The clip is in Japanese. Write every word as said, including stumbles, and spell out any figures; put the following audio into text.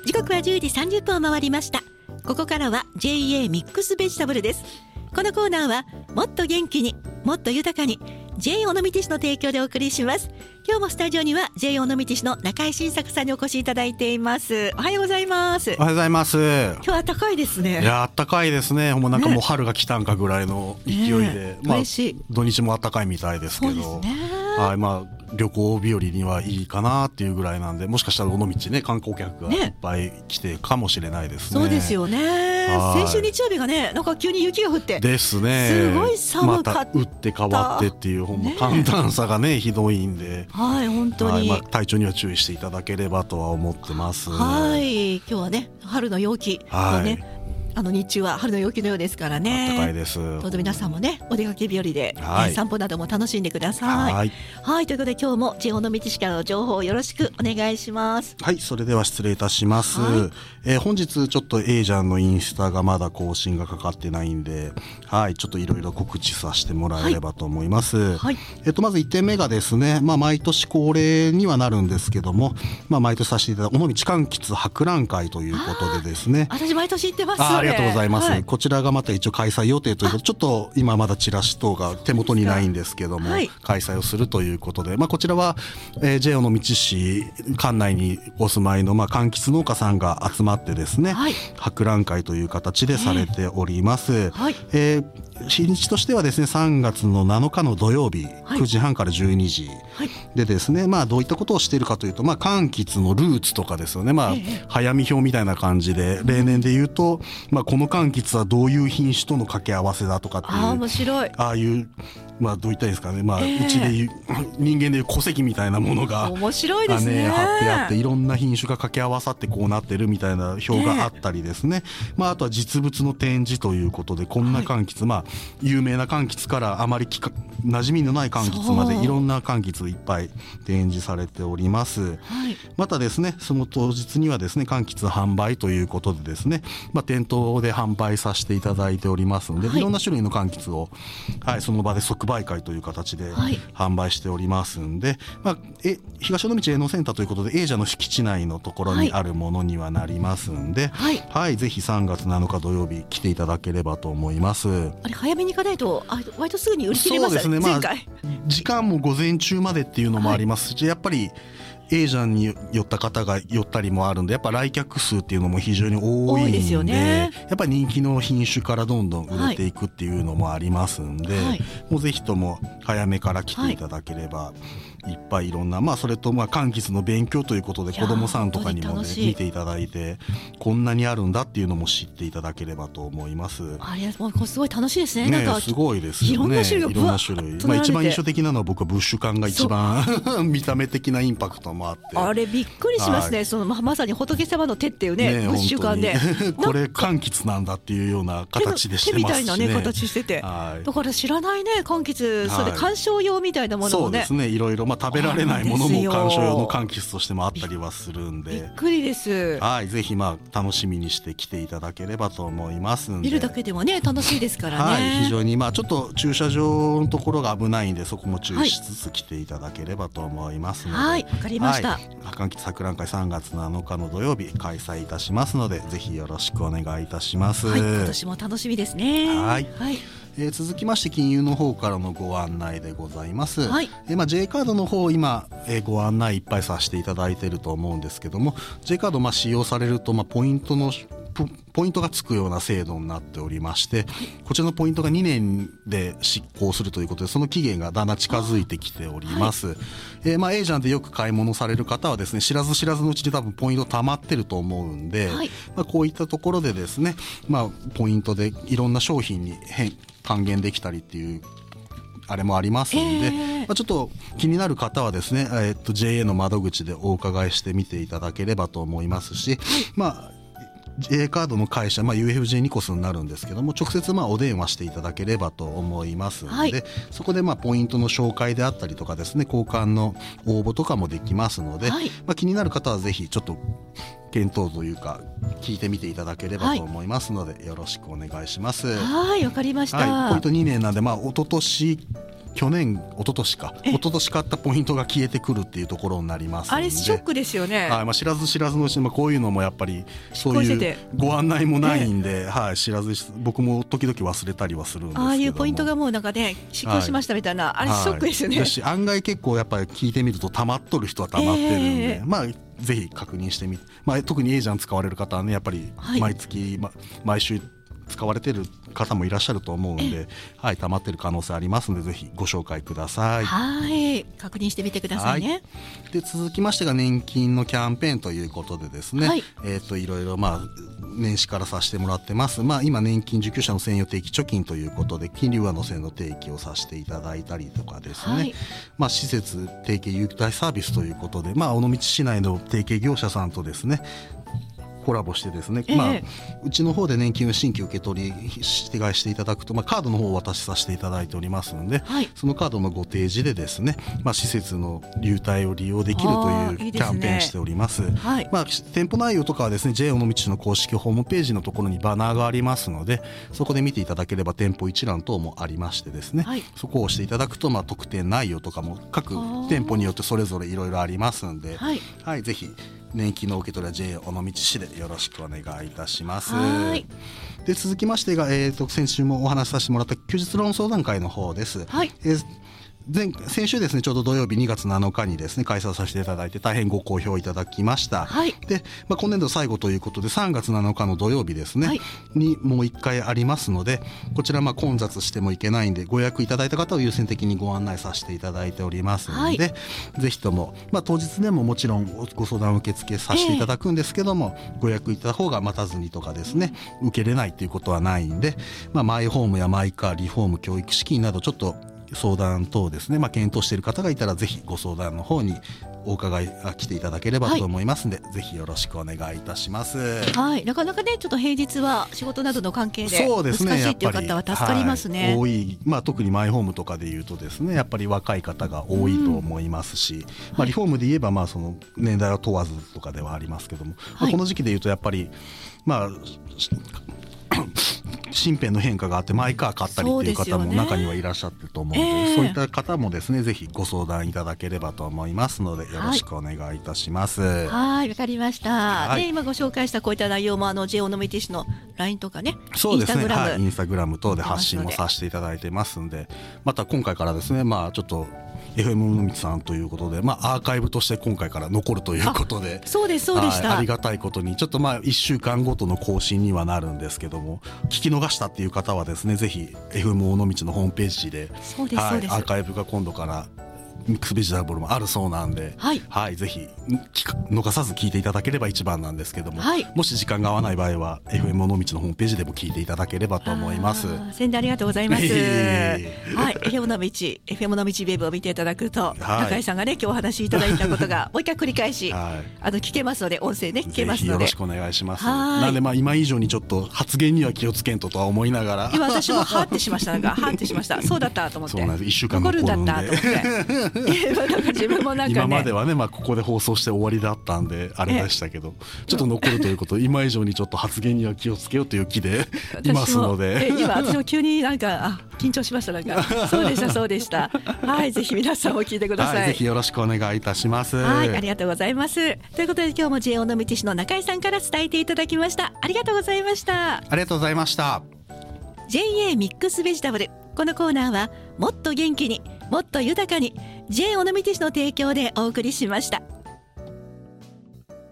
時刻はじゅうじさんじゅっぷんを回りました。ここからは ジェイエー ミックスベジタブルです。このコーナーはもっと元気にもっと豊かに ジェイ 尾道市の提供でお送りします。今日もスタジオには ジェイ 尾道市の中井晋作さんにお越しいただいています。おはようございます。 おはようございます。今日は暖かいですね。 いや暖かいですね。もうなんかもう春が来たんかぐらいの勢いで、 ねまあ、 嬉しい。 土日も暖かいみたいですけど、 そうですね。 はい、まあ旅行日和にはいいかなっていうぐらいなんで、もしかしたら尾道ね観光客がいっぱい来てかもしれないですね。 そうですよね。先週日曜日がねなんか急に雪が降ってですね。 すごい寒かった。 また打って変わってっていうほんま寒暖差がねひどいんで、 はい本当に、 はい、まあ、体調には注意していただければとは思ってます。 はい、今日はね春の陽気のね、はい、あの日中は春の陽気のようですからね。 暖かいです。 どうぞ皆さんもねお出かけ日和で、 はい、 散歩なども楽しんでください。 はい、 はい、ということで今日も ジェイ 尾道市からの情報をよろしくお願いします。 はい、それでは失礼いたします。 はい、 えー、本日ちょっと A ジャンのインスタがまだ更新がかかってないんで、はい、ちょっといろいろ告知させてもらえればと思います。はい、えっとまずいってんめがですね、まあ毎年恒例にはなるんですけども、まあ毎年させていただく尾道柑橘博覧会ということでですね。 私毎年行ってます。 あ、ありがとうございます。はい、こちらがまた一応開催予定ということで、ちょっと今まだチラシ等が手元にないんですけども、はい、開催をするということで、まあこちらは、えー、ジェイ 尾道市管内にお住まいのまあ柑橘農家さんが集まってですね、はい、博覧会という形でされております。えーはいえー日にちとしてはですねさんがつのなのかの土曜日、はい、くじはんからじゅうにじ、はい、でですね、まあどういったことをしているかというと、まあ柑橘のルーツとかですよね、まあ、ええ、早見表みたいな感じで例年で言うと、まあこの柑橘はどういう品種との掛け合わせだとかっていう、 あ、面白い、 ああいうまあどう言ったらいいですかね、まあ、えー、うちでいう人間でいう戸籍みたいなものが面白いですね、 貼ってあって、いろんな品種が掛け合わさってこうなってるみたいな表があったりですね、えーまあ、あとは実物の展示ということでこんな柑橘、はい、まあ有名な柑橘からあまりきか馴染みのない柑橘までいろんな柑橘いっぱい展示されております。はい、またですねその当日にはですね柑橘販売ということでですね、まあ、店頭で販売させていただいておりますので、はい、いろんな種類の柑橘を、はい、その場で即売会という形で販売しておりますんで、はい、まあ、え東尾道営農センターということで A 社の敷地内のところにあるものにはなりますんで、はいはい、ぜひさんがつなのか土曜日来ていただければと思います。 あれ早めに行かないとあ割とすぐに売り切れましたね。 そうですね、まあ、 前回時間も午前中までっていうのもありますし、はい、やっぱりA ジャンに寄った方が寄ったりもあるんでやっぱ来客数っていうのも非常に多いん で, ですよね、 やっぱり人気の品種からどんどん売れていくっていうのもありますんで、はい、もうぜひとも早めから来ていただければ、はい、いっぱいいろんな、まあ、それとまあ柑橘の勉強ということで子どもさんとかにも、ね、見ていただいてこんなにあるんだっていうのも知っていただければと思います。 あれもうすごい楽しいですね。 ね、 なんかすごいですよね。 いろんな種類がいろんな種類、まあ、一番印象的なのは僕はブッシュ缶が一番見た目的なインパクトもあって、 あれびっくりしますね、はい、その ま, まさに仏様の手っていうね、ね、ブッシュ缶でこれ柑橘なんだっていうような形でしてますし、ね、手みたいな、ね、 形してて、はい、だから知らないね柑橘、 はい、 それ観賞用みたいなものもね、 そうですね、いろいろ、まあ、食べられないものも観賞用の柑橘としてもあったりはするんでびっくりです。 はい、ぜひまあ楽しみにして来ていただければと思いますんで、 見るだけでもね楽しいですからね、 はい、非常にまあちょっと駐車場のところが危ないんでそこも注意しつつ来ていただければと思いますので、 はい、わかりました。はい、 柑橘博覧会さんがつなのかの土曜日開催いたしますのでぜひよろしくお願いいたします。 はい、今年も楽しみですね。 はい、はい、えー、続きまして金融の方からのご案内でございます。はい、えーまあ、J カードの方今、えー、ご案内いっぱいさせていただいていると思うんですけども J カードまあ使用されるとまあポイントのポイントがつくような制度になっておりまして、こちらのポイントがにねんで執行するということでその期限がだんだん近づいてきております。はい、えー、まあ A ジャンでよく買い物される方はですね知らず知らずのうちで多分ポイント溜まってると思うんで、はい、まあ、こういったところでですね、まあ、ポイントでいろんな商品に変還元できたりっていうあれもありますので、えーまあ、ちょっと気になる方はですね、えー、っと ジェイエー の窓口でお伺いしてみていただければと思いますし、まあJ カードの会社、まあ、ユーエフジェー ニコスになるんですけども直接まあお電話していただければと思いますので、はい、そこでまあポイントの紹介であったりとかですね交換の応募とかもできますので、はい、まあ、気になる方はぜひちょっと検討というか聞いてみていただければと思いますので、はい、よろしくお願いします。 はい、わかりました。 はい、ポイントにねんなんで、まあ、一昨年去年一昨年か一昨年買ったポイントが消えてくるっていうところになりますので、 あれショックですよね。 はい、まあ、知らず知らずのうちに、まあ、こういうのもやっぱりそういうご案内もないんで、はい、知らず僕も時々忘れたりはするんですけども、 ああいうポイントがもうなんかね失効しましたみたいな、はい、あれショックですよね。 はい、し案外結構やっぱり聞いてみると溜まっとる人は溜まってるんで、えー、まあぜひ確認してみて、まあ、特にエージャン使われる方はねやっぱり毎月、はい、ま、毎週使われてる方もいらっしゃると思うんで、はい、溜まってる可能性ありますのでぜひご紹介ください。 はい確認してみてくださいね。はい、 で続きましてが年金のキャンペーンということでですね、はい、えー、といろいろまあ年始からさせてもらってます。まあ、今年金受給者の専用定期貯金ということで金利上乗せの定期をさせていただいたりとかですね、はい、まあ、施設提携優待サービスということで、まあ、尾道市内の提携業者さんとですねコラボしてですね、えーまあ、うちの方で年金を新規受け取りして返していただくと、まあ、カードの方をお渡しさせていただいておりますので、はい、そのカードのご提示でですね、まあ、施設の優待を利用できるというキャンペーンしております。いいですね。はい、まあ、店舗内容とかはですね ジェイ 尾道市の公式ホームページのところにバナーがありますのでそこで見ていただければ店舗一覧等もありましてですね、はい、そこを押していただくと、まあ、特典内容とかも各店舗によってそれぞれいろいろありますので、はいはい、ぜひ年金の受け取りは ジェイ 尾道市でよろしくお願いいたします。はい、で続きましてが、えー、と先週もお話しさせてもらった休日ローン相談会の方です。はい、えー前先週ですねちょうど土曜日にがつなのかにですね開催させていただいて大変ご好評いただきました。はい、で、まあ、今年度最後ということでさんがつなのかの土曜日ですね、はい、にもういっかいありますのでこちらまあ混雑してもいけないんでご予約いただいた方を優先的にご案内させていただいておりますので、はい、ぜひとも、まあ、当日でももちろんご相談受付させていただくんですけども、えー、ご予約いただいた方が待たずにとかですね受けれないということはないんで、まあ、マイホームやマイカーリフォーム教育資金などちょっと相談等ですね、まあ、検討している方がいたらぜひご相談の方にお伺いが来ていただければと思いますので、はい、ぜひよろしくお願いいたします。 はい、なかなかねちょっと平日は仕事などの関係で難しいっていう方は助かりますね。 はい、多い、まあ、特にマイホームとかでいうとですねやっぱり若い方が多いと思いますし、うん、まあ、リフォームで言えばまあその年代は問わずとかではありますけども、はい、まあ、この時期でいうとやっぱりまあ身辺の変化があってマイカー買ったりっていう方も中にはいらっしゃってると思うので そう,、ねえー、そういった方もですねぜひご相談いただければと思いますのでよろしくお願いいたします。 はい、わかりました。はい、で今ご紹介したこういった内容もあの ジェイ 尾道市の ライン とかね、 そうですね、インスタグラム、はい、インスタグラム等で発信もさせていただいてますんでまた今回からですねまあちょっとエフエム 尾道さんということで、まあ、アーカイブとして今回から残るということでそうですそうでした、 はい、ありがたいことにちょっとまあいっしゅうかんごとの更新にはなるんですけども聞き逃したっていう方はですねぜひ エフエム 尾道のホームページで、 そうですそうです、 はい、アーカイブが今度からミックスベジタブルもあるそうなんで、はいはい、ぜひ逃さず聞いていただければ一番なんですけども、はい、もし時間が合わない場合は エフエム 尾道のホームページでも聞いていただければと思います。 宣伝ありがとうございます。えーはい、エフエム 尾道 エフエム 尾道ウェブを見ていただくと、はい、中井さんがね今日お話しいただいたことがもう一回繰り返し、はい、あの聞けますので音声ね聞けますのでよろしくお願いします。なんでまあ今以上にちょっと発言には気をつけんととは思いながら今私もハーってしましたなんかハーってしましたそうだったと思ってそうなんですいっしゅうかん残るんで残るんだったと思って自分もなんか、ね、 今まではね、まあ、ここで放送して終わりだったんであれでしたけどちょっと残るということ今以上にちょっと発言には気をつけようという気でいますので今私も急になんかあ緊張しましたなんかそうでしたそうでしたはいぜひ皆さんも聞いてください、 はい、ぜひよろしくお願いいたします。 はいありがとうございますということで今日も ジェイ 尾道市の中井さんから伝えていただきましたありがとうございました。 ありがとうございました。 ジェイエー ミックスベジタブルこのコーナーはもっと元気にもっと豊かに ジェイ 尾道市の提供でお送りしました。